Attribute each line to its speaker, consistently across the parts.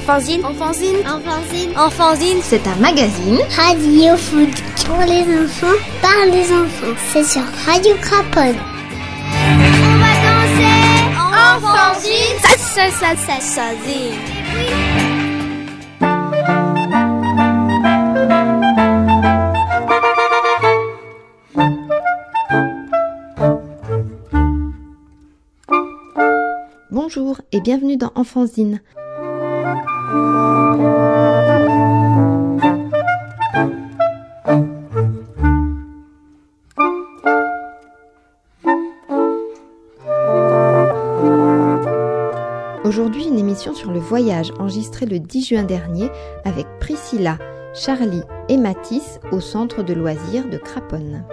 Speaker 1: Enfanzine.
Speaker 2: Enfanzine.
Speaker 1: Enfanzine.
Speaker 2: Enfanzine.
Speaker 3: C'est un magazine
Speaker 4: Radio Foot pour les enfants, par les enfants. C'est sur Radio Craponne.
Speaker 1: On va danser. Enfanzine.
Speaker 2: Sazine.
Speaker 3: Bonjour et bienvenue dans Enfanzine. Aujourd'hui, une émission sur le voyage enregistrée le 10 juin dernier avec Priscilla, Charlie et Mathis au centre de loisirs de Craponne.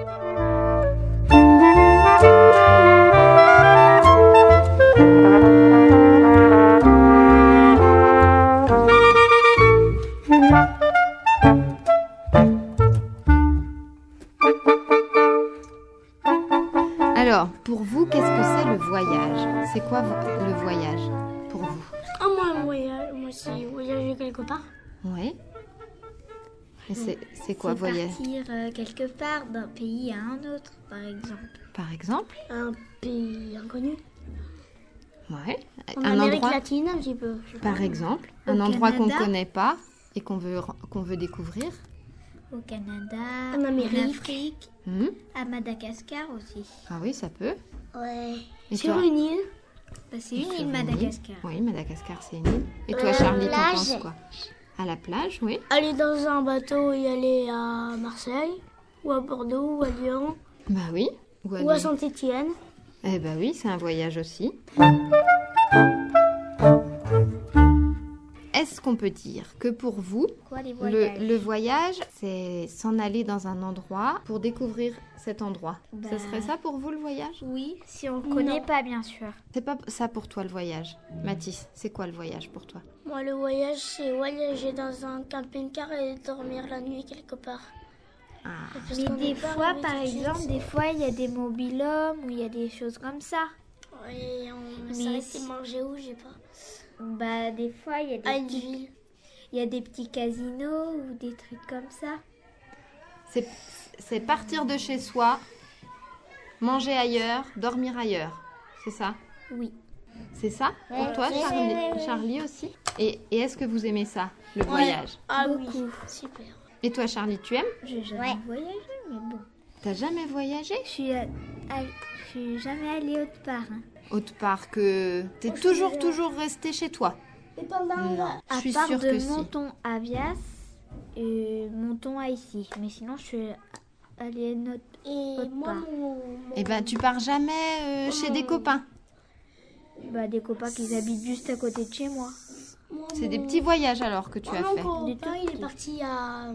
Speaker 3: Alors, pour vous, qu'est-ce que c'est le voyage ? C'est quoi le voyage pour vous ?
Speaker 4: Moi, c'est voyager quelque part.
Speaker 3: Oui. Et c'est quoi voyager ?
Speaker 2: Partir quelque part d'un pays à un autre, par exemple.
Speaker 3: Par exemple ?
Speaker 4: Un pays inconnu.
Speaker 3: Ouais.
Speaker 4: En
Speaker 3: Un
Speaker 4: Amérique
Speaker 3: endroit,
Speaker 4: latine, un petit peu.
Speaker 3: par exemple,
Speaker 2: Au
Speaker 3: un endroit qu'on ne
Speaker 2: Canada.
Speaker 3: connaît pas et qu'on veut découvrir.
Speaker 2: Au Canada,
Speaker 4: En Amérique.
Speaker 2: en Afrique, à Madagascar aussi.
Speaker 3: Ah oui, ça peut.
Speaker 4: Ouais.
Speaker 3: Et
Speaker 4: Sur
Speaker 3: toi ?
Speaker 4: une île.
Speaker 2: Bah, c'est une
Speaker 3: Sur
Speaker 2: île,
Speaker 3: une
Speaker 2: Madagascar.
Speaker 3: Oui, Madagascar, c'est une île. Et toi, Charlie, t'en
Speaker 4: plage.
Speaker 3: penses quoi ? À la plage, oui.
Speaker 4: Aller dans un bateau et aller à Marseille, ou à Bordeaux, ou à Lyon,
Speaker 3: Bah oui.
Speaker 4: ou à
Speaker 3: Lyon.
Speaker 4: Saint-Étienne.
Speaker 3: Eh bah oui, c'est un voyage aussi. Est-ce qu'on peut dire que pour vous,
Speaker 2: Quoi, les voyages?
Speaker 3: le voyage, c'est s'en aller dans un endroit pour découvrir cet endroit ?
Speaker 2: Bah.
Speaker 3: Ce serait ça pour vous le voyage ?
Speaker 2: Oui, si on ne connaît pas, bien sûr.
Speaker 3: C'est pas ça pour toi le voyage. Mathis, c'est quoi le voyage pour toi ?
Speaker 4: Moi, le voyage, c'est voyager dans un camping-car et dormir la nuit quelque part.
Speaker 3: Ah,
Speaker 4: Parce
Speaker 2: Mais
Speaker 4: qu'on
Speaker 2: des
Speaker 4: n'est pas
Speaker 2: fois,
Speaker 4: arrivé
Speaker 2: par
Speaker 4: tout de suite.
Speaker 2: exemple, des fois, il y a des mobil-hommes ou il y a des choses comme ça.
Speaker 4: Et on
Speaker 2: Mais
Speaker 4: s'arrête
Speaker 2: si-
Speaker 4: de manger où, j'ai pas.
Speaker 2: Bah, des fois, il y a
Speaker 4: À
Speaker 2: des
Speaker 4: une
Speaker 2: petits,
Speaker 4: ville.
Speaker 2: il y a des petits casinos ou des trucs comme ça.
Speaker 3: c'est partir de chez soi, manger ailleurs, dormir ailleurs. C'est ça ?
Speaker 2: Oui.
Speaker 3: C'est ça pour toi, Charlie aussi ? Et est-ce que vous aimez ça, le
Speaker 4: Ouais.
Speaker 3: voyage ?
Speaker 4: Ah
Speaker 2: Beaucoup.
Speaker 4: oui, super.
Speaker 3: Et toi, Charlie, tu aimes ?
Speaker 2: J'ai jamais voyagé, mais bon.
Speaker 3: T'as jamais voyagé ?
Speaker 2: Je suis jamais allée autre part. Hein.
Speaker 3: Autre part que t'es toujours resté chez toi.
Speaker 4: Et pendant
Speaker 3: Non, je
Speaker 2: À
Speaker 3: suis
Speaker 2: part
Speaker 3: sûre
Speaker 2: de
Speaker 3: que si.
Speaker 2: Menton à Vias et Menton à ici. Mais sinon, je suis allée
Speaker 4: Et
Speaker 2: autre
Speaker 4: moi,
Speaker 2: part.
Speaker 3: Eh ben, tu pars jamais chez des copains.
Speaker 2: Bah, des copains qui habitent juste à côté de chez moi.
Speaker 3: C'est des petits voyages alors que tu as fait.
Speaker 4: Mon
Speaker 2: Des
Speaker 4: copain,
Speaker 2: tout
Speaker 4: il est
Speaker 2: petits.
Speaker 4: parti à...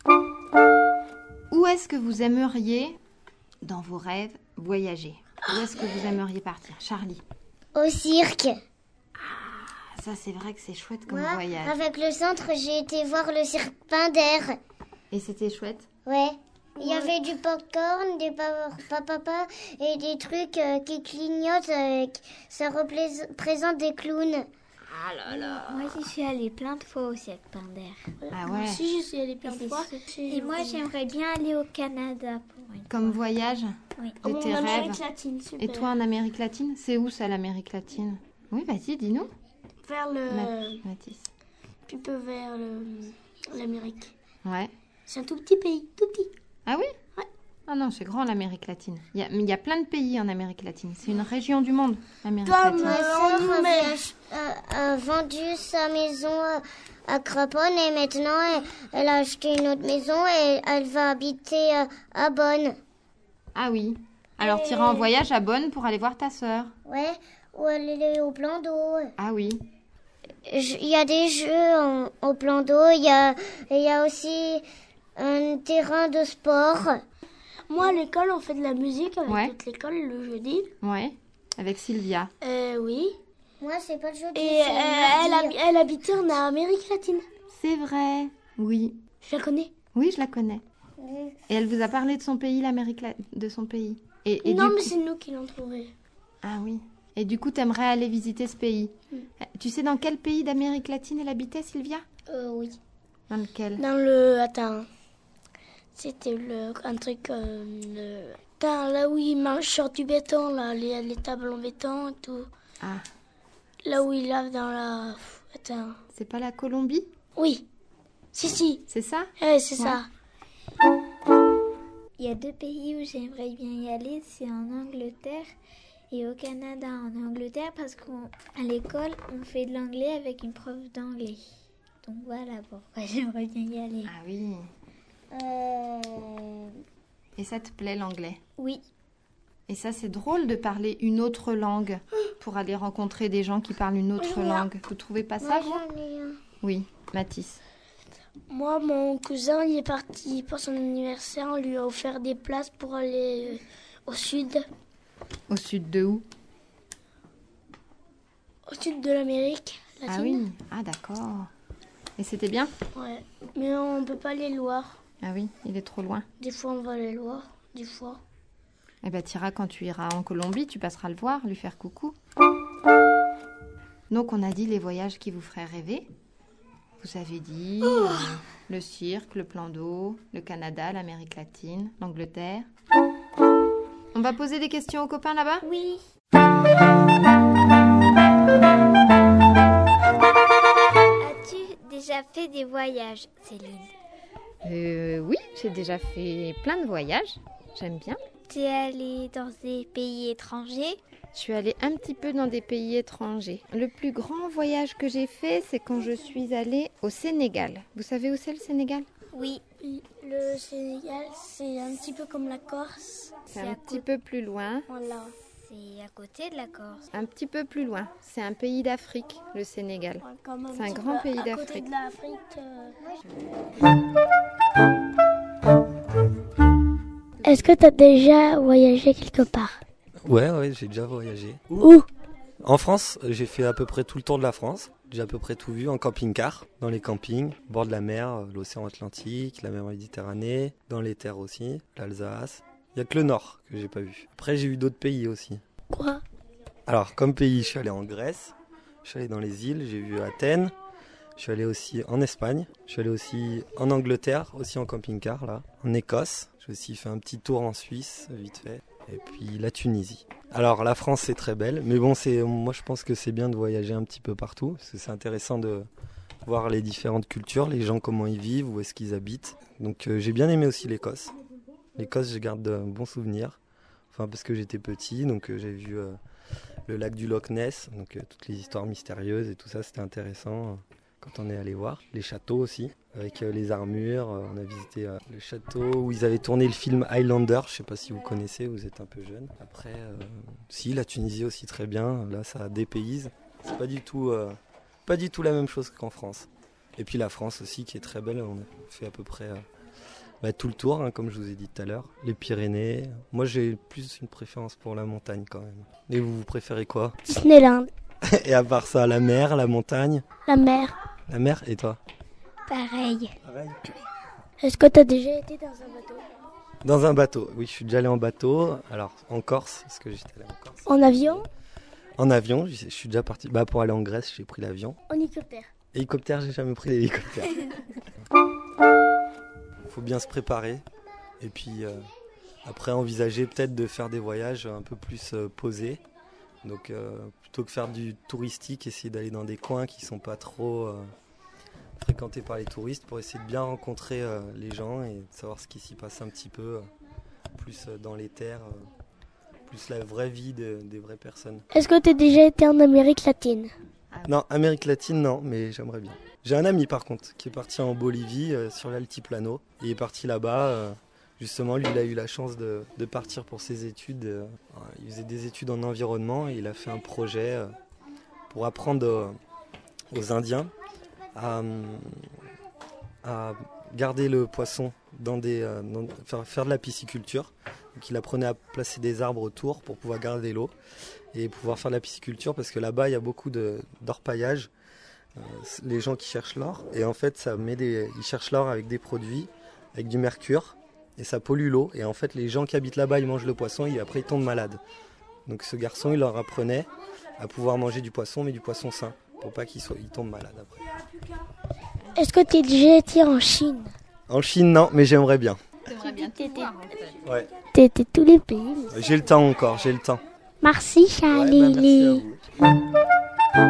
Speaker 3: Où est-ce que vous aimeriez, dans vos rêves, voyager ? Où est-ce que vous aimeriez partir ? Charlie.
Speaker 4: Au cirque.
Speaker 3: Ah, ça, c'est vrai que c'est chouette comme
Speaker 4: Moi,
Speaker 3: voyage.
Speaker 4: avec le centre, j'ai été voir le cirque Pinder.
Speaker 3: Et c'était chouette ?
Speaker 4: Ouais. Il y avait du popcorn, des papa et des trucs qui clignotent. Ça représente des clowns.
Speaker 2: Moi, j'y suis allée plein de fois au cirque Pinder.
Speaker 3: Ah
Speaker 4: Moi
Speaker 3: ouais.
Speaker 4: aussi, je suis allée plein de
Speaker 2: Et
Speaker 4: fois.
Speaker 2: Et moi, j'aimerais bien aller au Canada pour une
Speaker 3: Comme voyage
Speaker 2: Oui.
Speaker 3: de tes rêves.
Speaker 4: Amérique latine, super.
Speaker 3: Et toi en Amérique latine ? C'est où ça l'Amérique latine ? Oui, vas-y, dis-nous.
Speaker 4: Vers le...
Speaker 3: Mathis.
Speaker 4: Un peu vers l'Amérique.
Speaker 3: Ouais.
Speaker 4: C'est un tout petit pays, tout petit.
Speaker 3: Ah oui ?
Speaker 4: Ouais.
Speaker 3: Ah non, c'est grand l'Amérique latine. Il y a plein de pays en Amérique latine. C'est une région du monde, l'Amérique latine.
Speaker 4: Ma sœur a vendu sa maison à Craponne et maintenant elle a acheté une autre maison et elle va habiter à Bonn.
Speaker 3: Ah oui. Alors tu iras en voyage à Bonn pour aller voir ta sœur.
Speaker 4: Ouais, ou aller au plan d'eau.
Speaker 3: Ah oui.
Speaker 4: Il y a des jeux au plan d'eau, il y a aussi un terrain de sport. Moi, à l'école, on fait de la musique avec
Speaker 3: Ouais.
Speaker 4: toute l'école le jeudi.
Speaker 3: Ouais. Avec Sylvia.
Speaker 4: Oui. Moi, c'est pas le jeudi. Et
Speaker 3: mardi.
Speaker 4: elle habitait en Amérique latine.
Speaker 3: C'est vrai. Oui.
Speaker 4: Je la connais.
Speaker 3: Oui, je la connais. Et elle vous a parlé de son pays, de son pays. Et
Speaker 4: Non,
Speaker 3: du
Speaker 4: mais
Speaker 3: coup-
Speaker 4: c'est nous qui l'avons trouvé.
Speaker 3: Ah oui. Et du coup, tu aimerais aller visiter ce pays. Tu sais dans quel pays d'Amérique latine elle habitait, Sylvia?
Speaker 5: Oui.
Speaker 3: Dans lequel?
Speaker 5: Dans le... Attends. C'était un truc... là où ils mangent sur du béton, là, les tables en béton et tout.
Speaker 3: Ah.
Speaker 5: Là où ils lavent dans la... Attends.
Speaker 3: C'est pas la Colombie?
Speaker 5: Oui. Si.
Speaker 3: C'est ça?
Speaker 5: Ouais, c'est ça.
Speaker 2: Il y a 2 pays où j'aimerais bien y aller, c'est en Angleterre et au Canada. En Angleterre parce qu'à l'école, on fait de l'anglais avec une prof d'anglais. Donc voilà pourquoi j'aimerais bien y aller.
Speaker 3: Ah oui. Et ça te plaît l'anglais?
Speaker 2: Oui.
Speaker 3: Et ça, c'est drôle de parler une autre langue pour aller rencontrer des gens qui parlent une autre langue. Vous trouvez pas ça, vous? Oui, Mathis.
Speaker 5: Moi, mon cousin, il est parti pour son anniversaire. On lui a offert des places pour aller au sud.
Speaker 3: Au sud de où?
Speaker 5: Au sud de l'Amérique latine.
Speaker 3: Ah oui, ah d'accord. Et c'était bien?
Speaker 5: Ouais, mais on peut pas les voir.
Speaker 3: Ah oui, il est trop loin.
Speaker 5: Des fois, on va les voir, des fois.
Speaker 3: Eh ben, t'iras quand tu iras en Colombie, tu passeras le voir, lui faire coucou. Donc, on a dit les voyages qui vous feraient rêver. Vous avez dit le cirque, le plan d'eau, le Canada, l'Amérique latine, l'Angleterre. On va poser des questions aux copains là-bas?
Speaker 2: Oui. As-tu déjà fait des voyages, Céline?
Speaker 3: Oui, j'ai déjà fait plein de voyages. J'aime bien.
Speaker 2: Tu es allée dans des pays étrangers?
Speaker 3: Je suis allée un petit peu dans des pays étrangers. Le plus grand voyage que j'ai fait, c'est quand je suis allée au Sénégal. Vous savez où c'est le Sénégal?
Speaker 2: Oui.
Speaker 5: Le Sénégal, c'est un petit peu comme la Corse.
Speaker 3: C'est un petit peu plus loin.
Speaker 5: Voilà.
Speaker 2: C'est à côté de la Corse.
Speaker 3: Un petit peu plus loin. C'est un pays d'Afrique, le Sénégal. C'est un grand pays
Speaker 5: À côté
Speaker 3: d'Afrique.
Speaker 5: de l'Afrique. Est-ce que tu as déjà voyagé quelque part?
Speaker 6: Ouais, j'ai déjà voyagé.
Speaker 5: Où?
Speaker 6: En France, j'ai fait à peu près tout le tour de la France. J'ai à peu près tout vu en camping-car, dans les campings, au bord de la mer, l'océan Atlantique, la mer Méditerranée, dans les terres aussi, l'Alsace. Il n'y a que le nord que j'ai pas vu. Après, j'ai vu d'autres pays aussi.
Speaker 5: Quoi?
Speaker 6: Alors, comme pays, je suis allé en Grèce, je suis allé dans les îles, j'ai vu Athènes, je suis allé aussi en Espagne, je suis allé aussi en Angleterre, aussi en camping-car, là, en Écosse. J'ai aussi fait un petit tour en Suisse, vite fait. Et puis la Tunisie. Alors la France c'est très belle, mais bon moi je pense que c'est bien de voyager un petit peu partout, parce que c'est intéressant de voir les différentes cultures, les gens comment ils vivent, où est-ce qu'ils habitent. Donc j'ai bien aimé aussi l'Écosse. L'Écosse je garde de bons souvenirs, enfin parce que j'étais petit, donc j'ai vu le lac du Loch Ness, donc toutes les histoires mystérieuses et tout ça, c'était intéressant quand on est allé voir. Les châteaux aussi, avec les armures. On a visité le château où ils avaient tourné le film Highlander. Je ne sais pas si vous connaissez, vous êtes un peu jeune. Après, si, la Tunisie aussi très bien. Là, ça dépayse. C'est pas du tout la même chose qu'en France. Et puis la France aussi qui est très belle. On a fait à peu près tout le tour, hein, comme je vous ai dit tout à l'heure. Les Pyrénées. Moi, j'ai plus une préférence pour la montagne quand même. Et vous préférez quoi?
Speaker 5: Disneyland.
Speaker 6: Et à part ça, la mer, la montagne?
Speaker 5: La mer.
Speaker 6: La mer, et toi?
Speaker 2: Pareil.
Speaker 5: Est-ce que tu as déjà été dans un bateau?
Speaker 6: Dans un bateau, oui, je suis déjà allé en bateau. Alors, en Corse, parce que j'étais allé en Corse.
Speaker 5: En avion?
Speaker 6: En avion, je suis déjà parti. Pour aller en Grèce, j'ai pris l'avion.
Speaker 5: En hélicoptère?
Speaker 6: Hélicoptère, j'ai jamais pris l'hélicoptère. Faut bien se préparer. Et puis, après, envisager peut-être de faire des voyages un peu plus posés. Donc, plutôt que faire du touristique, essayer d'aller dans des coins qui sont pas trop fréquentés par les touristes pour essayer de bien rencontrer les gens et de savoir ce qui s'y passe un petit peu plus dans les terres, plus la vraie vie des vraies personnes.
Speaker 5: Est-ce que tu as déjà été en Amérique latine?
Speaker 6: Non, Amérique latine, non, mais j'aimerais bien. J'ai un ami par contre qui est parti en Bolivie sur l'Altiplano. Il est parti là-bas. Justement, lui, il a eu la chance de partir pour ses études. Il faisait des études en environnement et il a fait un projet pour apprendre aux Indiens à garder le poisson faire de la pisciculture. Donc, il apprenait à placer des arbres autour pour pouvoir garder l'eau et pouvoir faire de la pisciculture parce que là-bas, il y a beaucoup d'orpaillage. Les gens qui cherchent l'or et en fait, ils cherchent l'or avec des produits, avec du mercure. Et ça pollue l'eau. Et en fait, les gens qui habitent là-bas, ils mangent le poisson et après, ils tombent malades. Donc ce garçon, il leur apprenait à pouvoir manger du poisson, mais du poisson sain, pour pas qu'ils tombent malades après.
Speaker 5: Est-ce que tu es déjà été en Chine?
Speaker 6: En Chine, non, mais j'aimerais bien.
Speaker 3: T'aimerais bien tout voir, en fait.
Speaker 6: Ouais.
Speaker 5: T'as été tous les pays.
Speaker 6: J'ai le temps encore, j'ai le temps.
Speaker 5: Merci
Speaker 6: Ouais,
Speaker 5: Charlie.
Speaker 6: merci à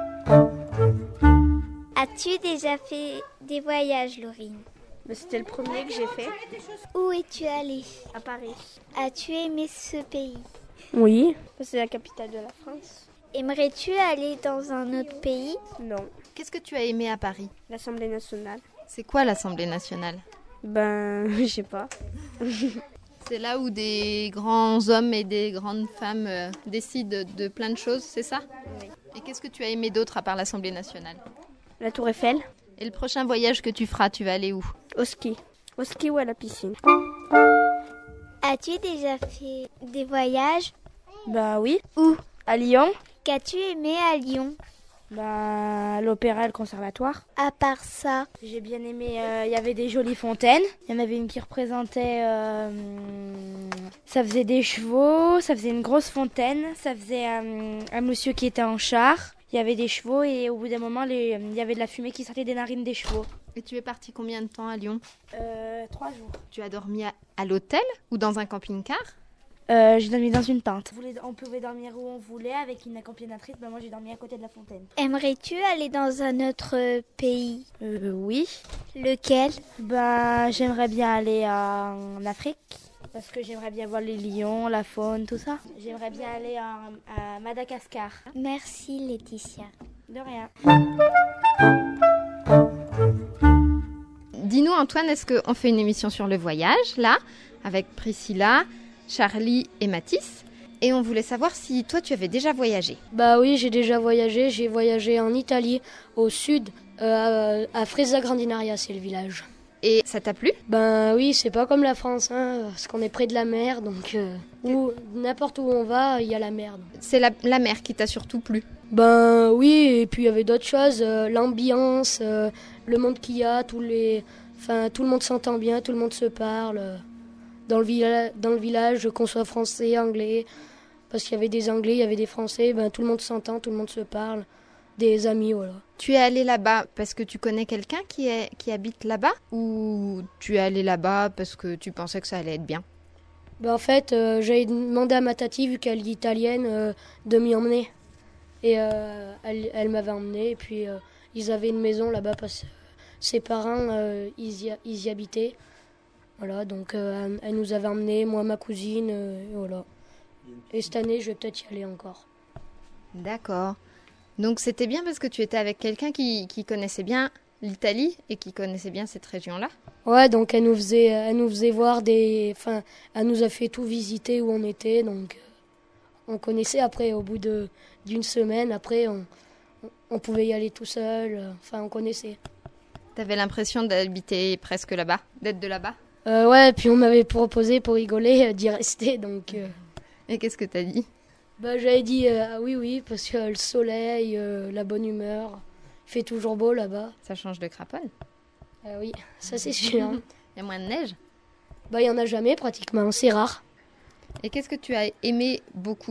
Speaker 6: vous.
Speaker 2: As-tu déjà fait des voyages, Laurine?
Speaker 7: C'était le premier que j'ai fait
Speaker 2: Où es-tu allée?
Speaker 7: à Paris.
Speaker 2: As-tu aimé ce pays?
Speaker 7: Oui. C'est la capitale de la France.
Speaker 2: Aimerais-tu aller dans un autre pays?
Speaker 7: Non.
Speaker 3: Qu'est-ce que tu as aimé à Paris?
Speaker 7: L'Assemblée nationale.
Speaker 3: C'est quoi l'Assemblée nationale?
Speaker 7: Je sais pas.
Speaker 3: C'est là où des grands hommes et des grandes femmes décident de plein de choses, c'est ça?
Speaker 7: Oui.
Speaker 3: Et qu'est-ce que tu as aimé d'autre à part l'Assemblée nationale?
Speaker 7: La Tour Eiffel.
Speaker 3: Et le prochain voyage que tu feras, tu vas aller où?
Speaker 7: Au ski. Au ski ou à la piscine.
Speaker 2: As-tu déjà fait des voyages?
Speaker 7: Oui.
Speaker 2: Où?
Speaker 7: À Lyon.
Speaker 2: Qu'as-tu aimé à Lyon?
Speaker 7: L'opéra et le conservatoire.
Speaker 2: À part ça,
Speaker 7: J'ai bien aimé, il y avait des jolies fontaines. Il y en avait une qui représentait, ça faisait des chevaux, ça faisait une grosse fontaine, ça faisait un monsieur qui était en char. Il y avait des chevaux et au bout d'un moment, il y avait de la fumée qui sortait des narines des chevaux.
Speaker 3: Et tu es parti combien de temps à Lyon?
Speaker 7: 3 jours.
Speaker 3: Tu as dormi à l'hôtel ou dans un camping-car?
Speaker 7: J'ai dormi dans une tente. On pouvait dormir où on voulait avec une accompagnatrice. Moi, j'ai dormi à côté de la fontaine.
Speaker 2: aimerais-tu aller dans un autre pays?
Speaker 7: Oui.
Speaker 2: Lequel?
Speaker 7: J'aimerais bien aller en Afrique. Parce que j'aimerais bien voir les lions, la faune, tout ça. J'aimerais bien aller à Madagascar.
Speaker 2: Merci Laetitia.
Speaker 7: De rien.
Speaker 3: Dis-nous Antoine, est-ce qu'on fait une émission sur le voyage, là, avec Priscilla, Charlie et Mathis? Et on voulait savoir si toi tu avais déjà voyagé.
Speaker 8: Oui, j'ai déjà voyagé. J'ai voyagé en Italie, au sud, à Fresa Grandinaria, c'est le village.
Speaker 3: Et ça t'a plu?
Speaker 8: Oui, c'est pas comme la France, parce qu'on est près de la mer, donc n'importe où on va, il y a la mer.
Speaker 3: C'est la mer qui t'a surtout plu?
Speaker 8: Oui, et puis il y avait d'autres choses, l'ambiance, le monde qu'il y a, tout le monde s'entend bien, tout le monde se parle. Dans le village, qu'on soit français, anglais, parce qu'il y avait des anglais, il y avait des français, tout le monde s'entend, tout le monde se parle, des amis, voilà.
Speaker 3: Tu es allé là-bas parce que tu connais quelqu'un qui habite là-bas? Ou tu es allé là-bas parce que tu pensais que ça allait être bien?
Speaker 8: En fait, j'avais demandé à ma tati, vu qu'elle est italienne, de m'y emmener. Et elle m'avait emmené, et puis ils avaient une maison là-bas parce que ses parents, ils y habitaient. Voilà, donc elle nous avait emmenés, moi, ma cousine, et voilà. Et cette année, je vais peut-être y aller encore.
Speaker 3: D'accord. Donc c'était bien parce que tu étais avec quelqu'un qui connaissait bien l'Italie et qui connaissait bien cette région-là?
Speaker 8: Ouais, donc elle nous faisait voir elle nous a fait tout visiter où on était, donc on connaissait. Après, au bout d'une semaine, après, on pouvait y aller tout seul, on connaissait.
Speaker 3: T'avais l'impression d'habiter presque là-bas, d'être de là-bas?
Speaker 8: Ouais, puis on m'avait proposé pour rigoler d'y rester, donc...
Speaker 3: Et qu'est-ce que t'as dit?
Speaker 8: J'avais dit oui, parce que le soleil, la bonne humeur, il fait toujours beau là-bas.
Speaker 3: Ça change de Craponne?
Speaker 8: Oui, ça c'est sûr.
Speaker 3: Il y a moins de neige?
Speaker 8: Il y en a jamais pratiquement, c'est rare.
Speaker 3: Et qu'est-ce que tu as aimé beaucoup?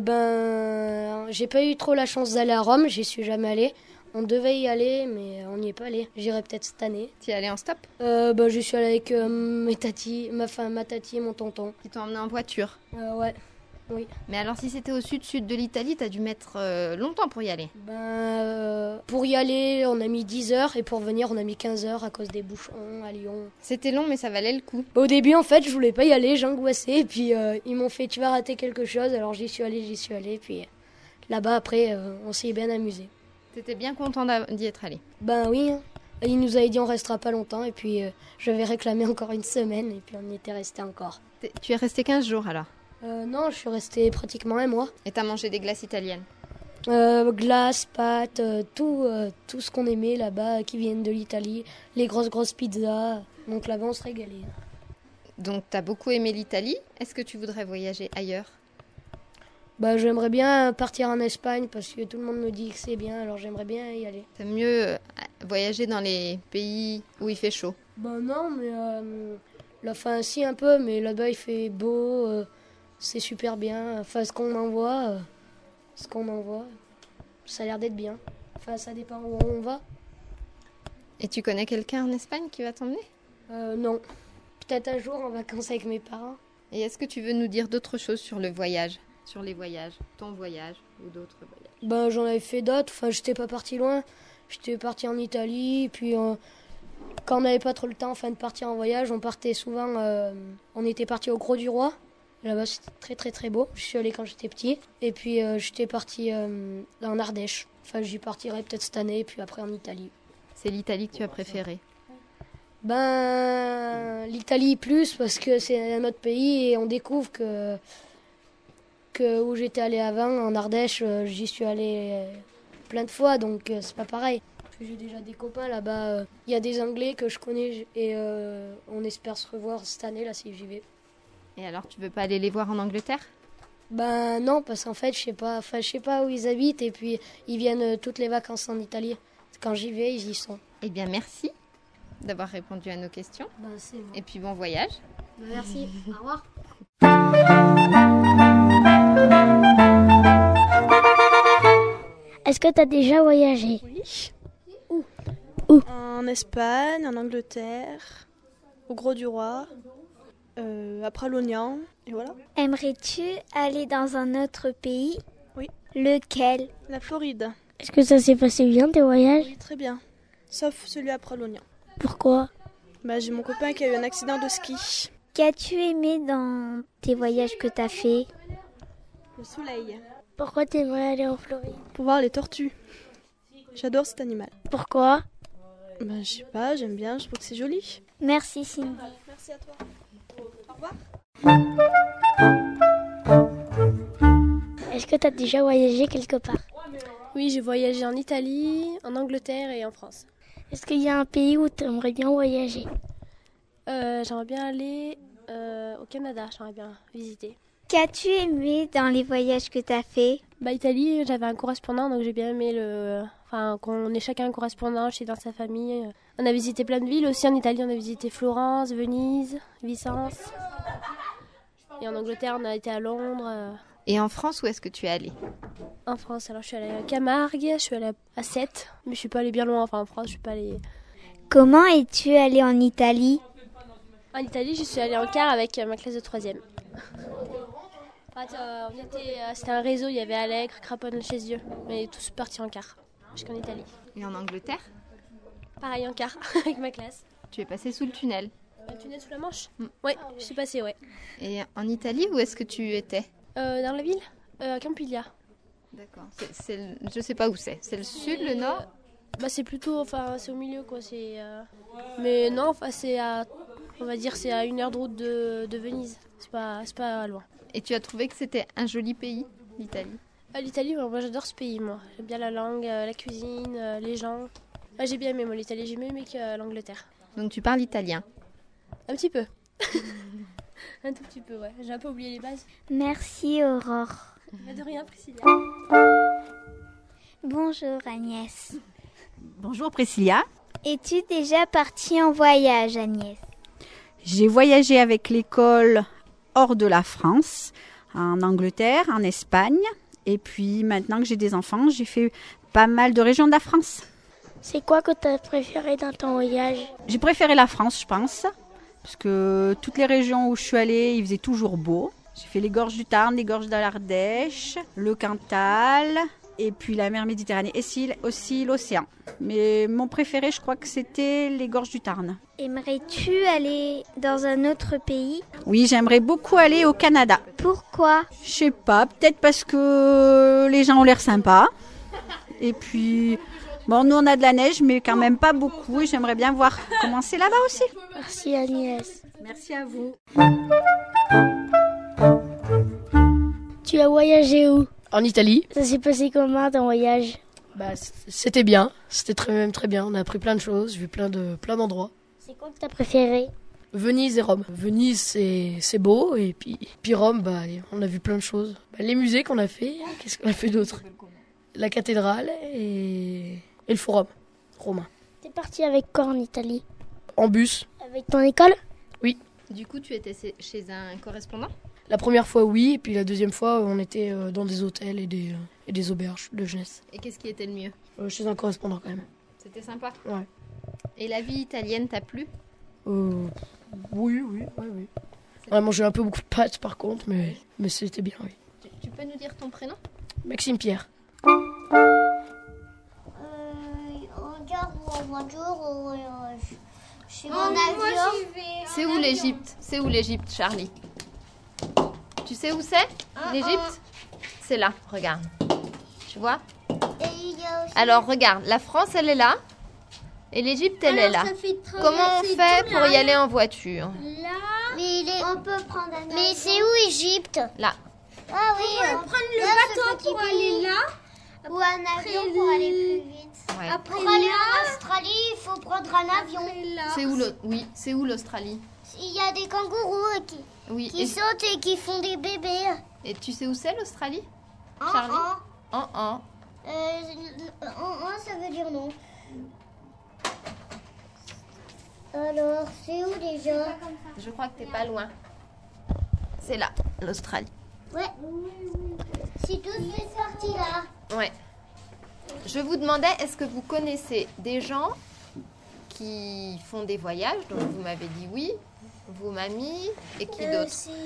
Speaker 8: J'ai pas eu trop la chance d'aller à Rome, j'y suis jamais allée. On devait y aller, mais on n'y est pas allé. J'irai peut-être cette année.
Speaker 3: Tu es allé en stop?
Speaker 8: Je suis allée avec ma tati et mon tonton.
Speaker 3: Ils t'ont emmené en voiture?
Speaker 8: Ouais. Oui.
Speaker 3: Mais alors si c'était au sud de l'Italie, t'as dû mettre longtemps pour y aller?
Speaker 8: Pour y aller, on a mis 10 heures et pour venir, on a mis 15 heures à cause des bouchons à Lyon.
Speaker 3: C'était long, mais ça valait le coup.
Speaker 8: Au début, en fait, je voulais pas y aller, j'angoissais. Et puis, ils m'ont fait, tu vas rater quelque chose. Alors, j'y suis allée. Puis là-bas, après, on s'y est bien amusé.
Speaker 3: T'étais bien content d'y être allé?
Speaker 8: Oui. Il nous avait dit on restera pas longtemps. Et puis, je vais réclamer encore une semaine. Et puis, on y était resté encore.
Speaker 3: Tu es resté 15 jours alors?
Speaker 8: Non, je suis restée pratiquement un mois.
Speaker 3: Et t'as mangé des glaces italiennes?
Speaker 8: Glaces, pâtes, tout ce qu'on aimait là-bas, qui viennent de l'Italie. Les grosses pizzas. Donc là-bas, on se régalait.
Speaker 3: Donc t'as beaucoup aimé l'Italie. Est-ce que tu voudrais voyager ailleurs?
Speaker 8: J'aimerais bien partir en Espagne parce que tout le monde me dit que c'est bien, alors j'aimerais bien y aller.
Speaker 3: T'aimes mieux voyager dans les pays où il fait chaud?
Speaker 8: Non, mais si un peu, mais là-bas il fait beau, c'est super bien. Enfin, ce qu'on envoie, ça a l'air d'être bien. Enfin, ça dépend où on va.
Speaker 3: Et tu connais quelqu'un en Espagne qui va t'emmener ?
Speaker 8: Non. Peut-être un jour en vacances avec mes parents.
Speaker 3: Et est-ce que tu veux nous dire d'autres choses sur le voyage ? Sur les voyages, ton voyage ou d'autres voyages ?
Speaker 8: Ben, j'en avais fait d'autres. Enfin, j'étais pas parti loin. J'étais parti en Italie. Puis, quand on n'avait pas trop le temps de partir en voyage, on partait souvent. On était parti au Gros du Roi. Là-bas, c'était très très très beau. Je suis allée quand j'étais petit. Et puis, j'étais parti en Ardèche. Enfin, j'y partirai peut-être cette année. Et puis après, en Italie.
Speaker 3: C'est l'Italie que tu as préférée ?
Speaker 8: Ben, l'Italie plus parce que c'est un autre pays et on découvre que où j'étais allée avant, en Ardèche, j'y suis allée plein de fois, donc c'est pas pareil. Puis j'ai déjà des copains là-bas. Il y a des Anglais que je connais et on espère se revoir cette année là si j'y vais.
Speaker 3: Et alors, tu veux pas aller les voir en Angleterre ?
Speaker 8: Ben non, parce qu'en fait, je sais pas où ils habitent et puis ils viennent toutes les vacances en Italie. Quand j'y vais, ils y sont.
Speaker 3: Eh bien, merci d'avoir répondu à nos questions.
Speaker 8: Ben, c'est bon.
Speaker 3: Et puis, bon voyage.
Speaker 8: Ben, merci. Au revoir.
Speaker 5: Est-ce que tu as déjà voyagé?
Speaker 9: Oui.
Speaker 5: Où?
Speaker 9: En Espagne, en Angleterre, au Gros du Roi, à Pralognan, et voilà.
Speaker 2: Aimerais-tu aller dans un autre pays?
Speaker 9: Oui.
Speaker 2: Lequel?
Speaker 9: La Floride.
Speaker 5: Est-ce que ça s'est passé bien tes voyages?
Speaker 9: Oui, très bien. Sauf celui à Pralognan.
Speaker 5: Pourquoi?
Speaker 9: J'ai mon copain qui a eu un accident de ski.
Speaker 2: Qu'as-tu aimé dans tes voyages que tu as fait?
Speaker 9: Le soleil.
Speaker 5: Pourquoi tu aimerais aller en Floride?
Speaker 9: Pour voir les tortues. J'adore cet animal.
Speaker 5: Pourquoi?
Speaker 9: Je sais pas, j'aime bien, je trouve que c'est joli.
Speaker 2: Merci Cindy.
Speaker 9: Merci à toi. Au revoir.
Speaker 5: Est-ce que tu as déjà voyagé quelque part?
Speaker 10: Oui, j'ai voyagé en Italie, en Angleterre et en France.
Speaker 5: Est-ce qu'il y a un pays où tu aimerais bien voyager?
Speaker 10: J'aimerais bien aller au Canada, j'aimerais bien visiter.
Speaker 2: Qu'as-tu aimé dans les voyages que tu as fait?
Speaker 10: Italie, j'avais un correspondant, donc j'ai bien aimé qu'on ait chacun un correspondant chez dans sa famille. On a visité plein de villes aussi. En Italie, on a visité Florence, Venise, Vicence. Et en Angleterre, on a été à Londres.
Speaker 3: Et en France, où est-ce que tu es allée?
Speaker 10: En France, alors je suis allée à Camargue, je suis allée à Sète, mais je suis pas allée bien loin. Enfin, en France, je suis pas allée.
Speaker 2: Comment es-tu allée en Italie?
Speaker 10: En Italie, je suis allée en car avec ma classe de 3e. C'était un réseau, il y avait Allègre, Craponne, Chézieux, mais tous partis en car jusqu'en Italie.
Speaker 3: Et en Angleterre?
Speaker 10: Pareil en car avec ma classe.
Speaker 3: Tu es passée sous le tunnel?
Speaker 10: Un tunnel sous la Manche? Ouais, je suis passée, ouais.
Speaker 3: Et en Italie, où est-ce que tu étais?
Speaker 10: Dans la ville, à Campiglia.
Speaker 3: D'accord. Je sais pas où c'est. C'est le sud, le nord?
Speaker 10: C'est plutôt, c'est au milieu quoi. Mais non, on va dire, c'est à 1 heure de route de Venise. C'est pas loin.
Speaker 3: Et tu as trouvé que c'était un joli pays, l'Italie?
Speaker 10: L'Italie, moi j'adore ce pays, moi. J'aime bien la langue, la cuisine, les gens. J'ai bien aimé, moi, l'Italie. J'ai mieux aimé que l'Angleterre.
Speaker 3: Donc tu parles italien?
Speaker 10: Un petit peu. Un tout petit peu, ouais. J'ai un peu oublié les bases.
Speaker 2: Merci Aurore.
Speaker 10: De rien, Priscilla.
Speaker 2: Bonjour Agnès.
Speaker 11: Bonjour Priscilla.
Speaker 2: Es-tu déjà partie en voyage, Agnès?
Speaker 11: J'ai voyagé avec l'école hors de la France, en Angleterre, en Espagne. Et puis maintenant que j'ai des enfants, j'ai fait pas mal de régions de la France.
Speaker 5: C'est quoi que tu as préféré dans ton voyage?
Speaker 11: J'ai préféré la France, je pense, parce que toutes les régions où je suis allée, il faisait toujours beau. J'ai fait les gorges du Tarn, les gorges de l'Ardèche, le Cantal, et puis la mer Méditerranée, et aussi l'océan. Mais mon préféré, je crois que c'était les gorges du Tarn.
Speaker 2: Aimerais-tu aller dans un autre pays?
Speaker 11: Oui, j'aimerais beaucoup aller au Canada.
Speaker 2: Pourquoi?
Speaker 11: Je sais pas, peut-être parce que les gens ont l'air sympas. Et puis, nous on a de la neige, mais quand même pas beaucoup. Et j'aimerais bien voir comment c'est là-bas aussi.
Speaker 5: Merci Agnès.
Speaker 11: Merci à vous.
Speaker 5: Tu as voyagé où?
Speaker 12: En Italie.
Speaker 5: Ça s'est passé comment ton voyage?
Speaker 12: C'était bien, c'était même très bien. On a appris plein de choses, vu plein d'endroits.
Speaker 5: C'est quoi que tu as préféré?
Speaker 12: Venise et Rome. Venise, c'est beau, et puis Rome, on a vu plein de choses. Les musées qu'on a fait, qu'est-ce qu'on a fait d'autre? La cathédrale et le forum romain.
Speaker 5: T'es parti avec quoi en Italie?
Speaker 12: En bus.
Speaker 5: Avec ton école?
Speaker 12: Oui.
Speaker 3: Du coup, tu étais chez un correspondant?
Speaker 12: La première fois, oui. Et puis la deuxième fois, on était dans des hôtels et des auberges de jeunesse.
Speaker 3: Et qu'est-ce qui était le mieux?
Speaker 12: Chez un correspondant, quand même.
Speaker 3: C'était sympa?
Speaker 12: Ouais.
Speaker 3: Et la vie italienne t'a plu?
Speaker 12: Oui. On a mangé un peu beaucoup de pâtes, par contre, mais c'était bien, oui.
Speaker 3: Tu peux nous dire ton prénom?
Speaker 12: Maxime Pierre.
Speaker 4: En gare ou en voiture ou chez mon avion.
Speaker 3: C'est où l'Égypte? C'est où l'Égypte, Charlie? Tu sais où c'est, l'Égypte? C'est là, regarde. Tu vois?
Speaker 4: Et il y a aussi...
Speaker 3: Alors, regarde, la France, elle est là. Et l'Égypte, elle est là. Comment on fait pour y aller en voiture?
Speaker 4: Là, on peut prendre un avion. Mais c'est où, Égypte?
Speaker 3: Là.
Speaker 4: Ah oui,
Speaker 1: on peut prendre le bateau pour aller là.
Speaker 4: Ou un avion pour aller plus vite.
Speaker 3: Ouais.
Speaker 4: Pour aller en Australie, il faut prendre un avion.
Speaker 3: C'est où l'Australie?
Speaker 4: Il y a des kangourous qui sautent et qui font des bébés.
Speaker 3: Et tu sais où c'est l'Australie, Charlie? En.
Speaker 4: Ça veut dire non. Alors, c'est où déjà?
Speaker 3: Je crois que t'es pas loin. C'est là, l'Australie.
Speaker 4: Ouais. C'est toutes les sorties là.
Speaker 3: Ouais. Je vous demandais, est-ce que vous connaissez des gens qui font des voyages? Donc vous m'avez dit oui. Vos mamies et qui d'autre?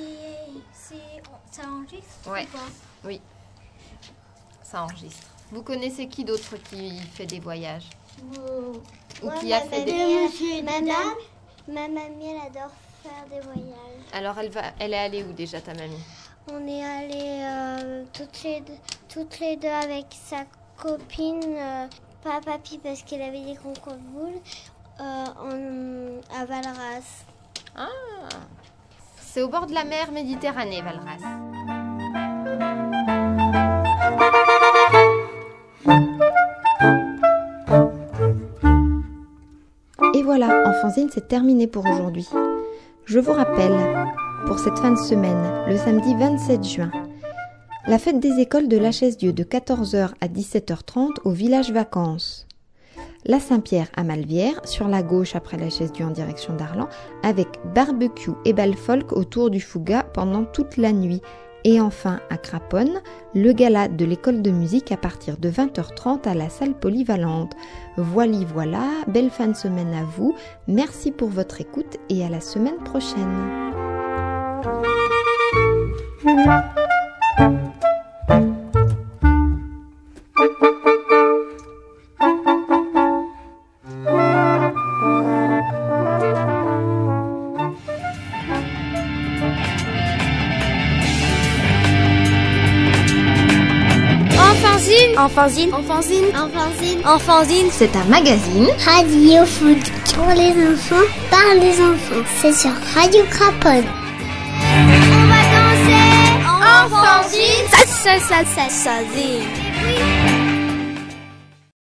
Speaker 2: Ça enregistre?
Speaker 3: Ouais. Oui. Ça enregistre. Vous connaissez qui d'autre qui fait des voyages? Ou qui a fait des...
Speaker 4: Ma mamie, elle adore faire des voyages.
Speaker 3: Alors elle est allée où déjà, ta mamie?
Speaker 4: On est allés toutes les deux avec sa copine, pas papy parce qu'elle avait des concours de boules, à Valras.
Speaker 3: Ah, c'est au bord de la mer Méditerranée, Valras. Et voilà, Enfanzine, c'est terminé pour aujourd'hui. Je vous rappelle, pour cette fin de semaine, le samedi 27 juin, la fête des écoles de la Chaise-Dieu de 14h à 17h30 au village vacances. La Saint-Pierre à Malvière, sur la gauche après la Chaise-Dieu en direction d'Arlan, avec barbecue et bal folk autour du Fouga pendant toute la nuit. Et enfin, à Craponne, le gala de l'école de musique à partir de 20h30 à la salle polyvalente. Voilà, belle fin de semaine à vous, merci pour votre écoute et à la semaine prochaine.
Speaker 1: Enfanzine, c'est un magazine
Speaker 4: Radio foot pour les enfants, par les enfants. C'est sur Radio Craponne.
Speaker 1: On va danser Enfanzine. Ça.